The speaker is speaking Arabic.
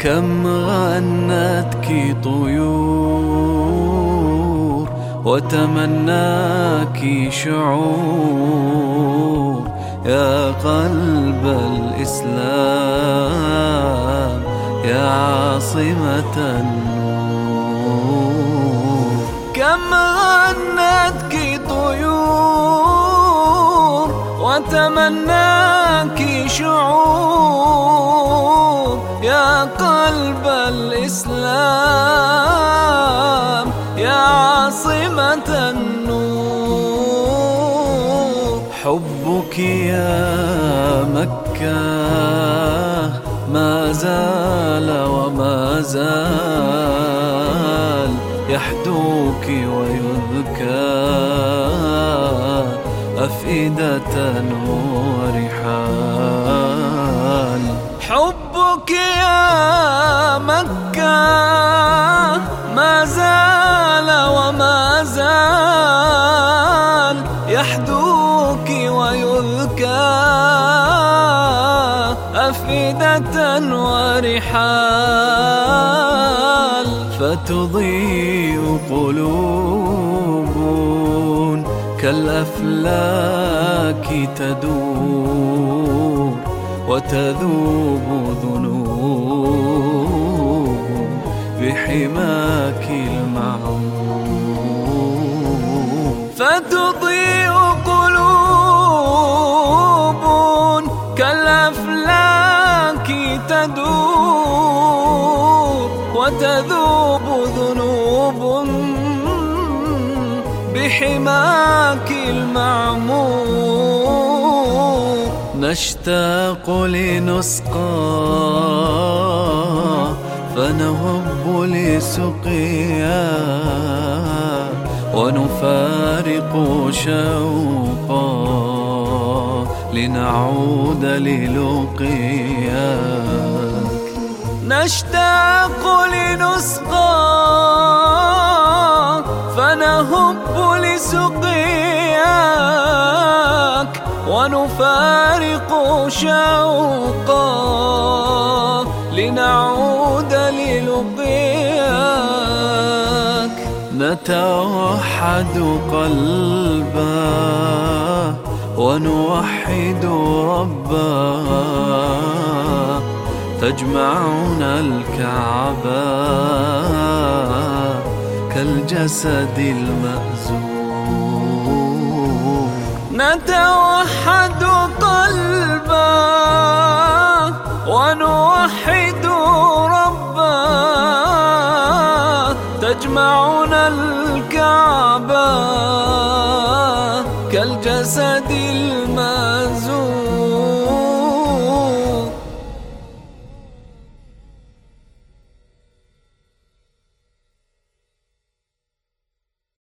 كم غنتك طيور وتمناك شعور يا قلب الإسلام يا عاصمة النور. كم غنتك طيور وتمناك شعور يا قلب الإسلام يا عاصمة النور. حبك يا مكة ما زال وما زال يحدوك ويذكى أفئدة ورحال. حبك يا مكة ما زال وما زال يحدوك ويذكى أفئدة ورحال. فتضيء قلوب كالأفلاك تدور وتذوب ذنوب بحماك المعمور. فتضيء قلوب كالأفلاك تدور وتذوب ذنوب بحماك المعمور. نشتاق لنسقى فنهب لسقيا ونفارق شوقا لنعود للقياك. نشتاق لنسقى فنهب لسقياك ونفارق شوقا لنعود للقياك. نتوحد قلبا ونوحد ربا تجمعنا الكعبة كالجسد المأزور. نتوحد قلبا ونوحد ربا تجمعنا الكعبة كالجسد المأزور.